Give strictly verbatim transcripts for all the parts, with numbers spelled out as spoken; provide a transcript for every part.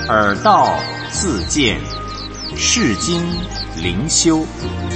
耳道自见，世经灵修。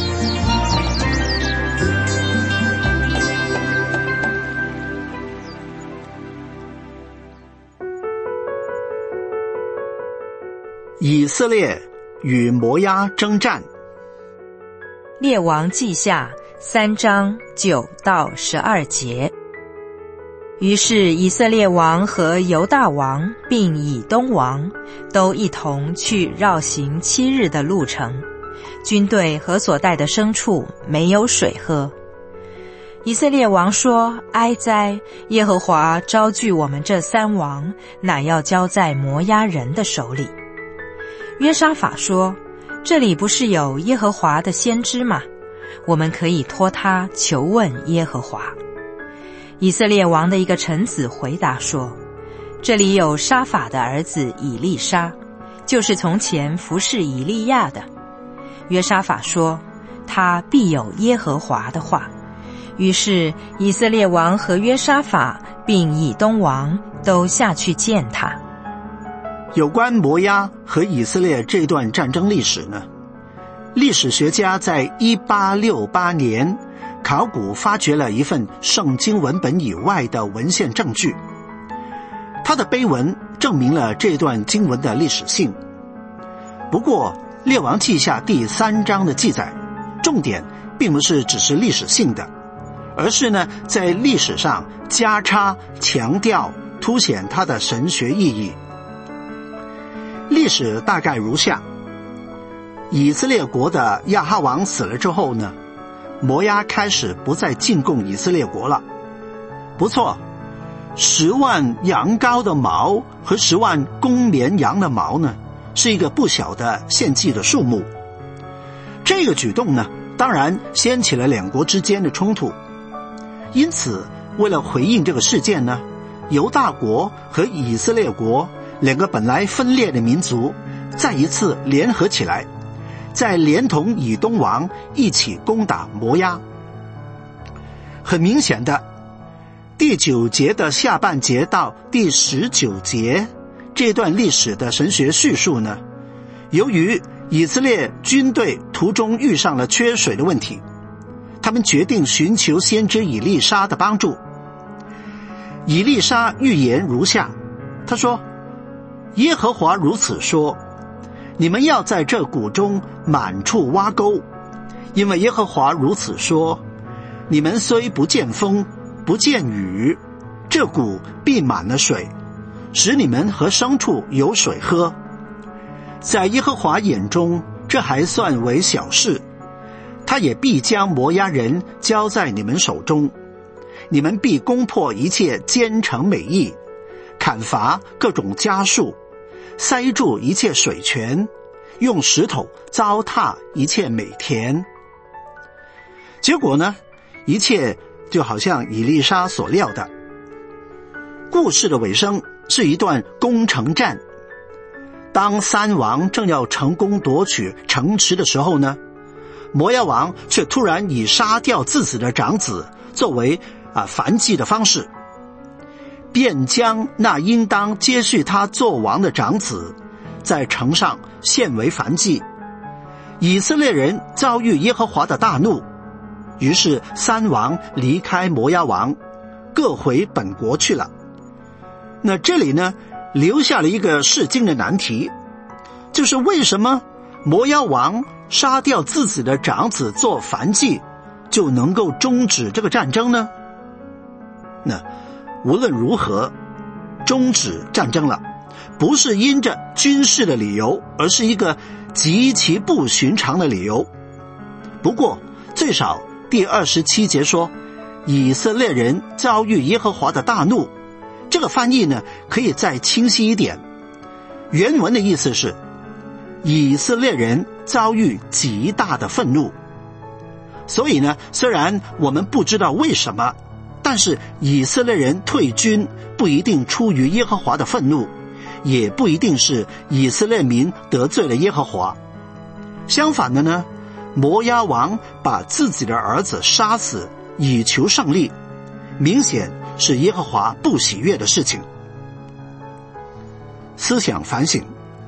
以色列与摩押征战。 列王记下三章九到十二节。于是以色列王和犹大王并以东王都一同去绕行七日的路程，军队和所带的牲畜没有水喝。以色列王说：哀哉！耶和华招聚我们这三王，乃要交在摩押人的手里。约沙法说：这里不是有耶和华的先知吗？我们可以托他求问耶和华。以色列王的一个臣子回答说：这里有沙法的儿子以利沙，就是从前服侍以利亚的。约沙法说：他必有耶和华的话。于是以色列王和约沙法并以东王都下去见他。 有关摩押和以色列这段战争历史呢，历史学家在一八六八年考古发掘了一份圣经文本以外的文献证据，它的碑文证明了这段经文的历史性。不过列王记下第三章的记载重点并不是只是历史性的，而是呢在历史上加插强调凸显它的神学意义。历史大概如下：以色列国的亚哈王死了之后呢，摩押开始不再进贡以色列国了。不错，十万羊羔的毛和十万公绵羊的毛呢，是一个不小的献祭的数目。这个举动呢，当然掀起了两国之间的冲突。因此为了回应这个事件呢，犹大国和以色列国两个本来分裂的民族再一次联合起来，再连同以东王一起攻打摩押。很明显的，第九节的下半节到第十九节这段历史的神学叙述呢，由于以色列军队途中遇上了缺水的问题，他们决定寻求先知以利沙的帮助。以利沙预言如下，他说：耶和华如此说，你们要在这谷中满处挖沟，因为耶和华如此说，你们虽不见风不见雨，这谷必满了水，使你们和牲畜有水喝。在耶和华眼中，这还算为小事，他也必将摩押人交在你们手中，你们必攻破一切坚城美邑，砍伐各种家畜，塞住一切水泉，用石头糟蹋一切美田。结果呢，一切就好像以利沙所料的。故事的尾声是一段攻城战。当三王正要成功夺取城池的时候呢，摩押王却突然以杀掉自己的长子作为啊燔祭的方式，便将那应当接续他做王的长子在城上献为燔祭。以色列人遭遇耶和华的大怒，于是三王离开摩押王，各回本国去了。那这里呢，留下了一个释经的难题，就是为什么摩押王杀掉自己的长子做燔祭就能够终止这个战争呢？那无论如何，终止战争了，不是因着军事的理由，而是一个极其不寻常的理由。不过最少第二十七节说，以色列人遭遇耶和华的大怒，这个翻译呢可以再清晰一点。原文的意思是，以色列人遭遇极大的愤怒。所以呢，虽然我们不知道为什么，但是以色列人退军不一定出于耶和华的愤怒，也不一定是以色列民得罪了耶和华。相反的呢，摩押王把自己的儿子杀死以求胜利，明显是耶和华不喜悦的事情。思想反省，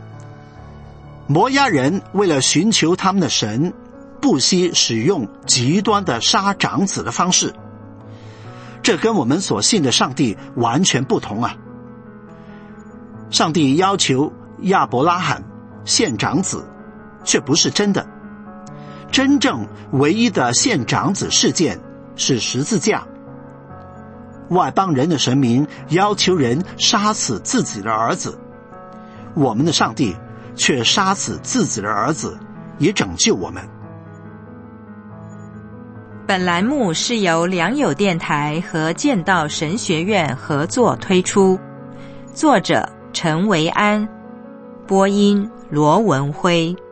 摩押人为了寻求他们的神，不惜使用极端的杀长子的方式，这跟我们所信的上帝完全不同啊！上帝要求亚伯拉罕献长子，却不是真的。真正唯一的献长子事件是十字架。外邦人的神明要求人杀死自己的儿子，我们的上帝却杀死自己的儿子，以拯救我们。 本栏目是由良友电台和剑道神学院合作推出，作者陈维安，播音罗文辉。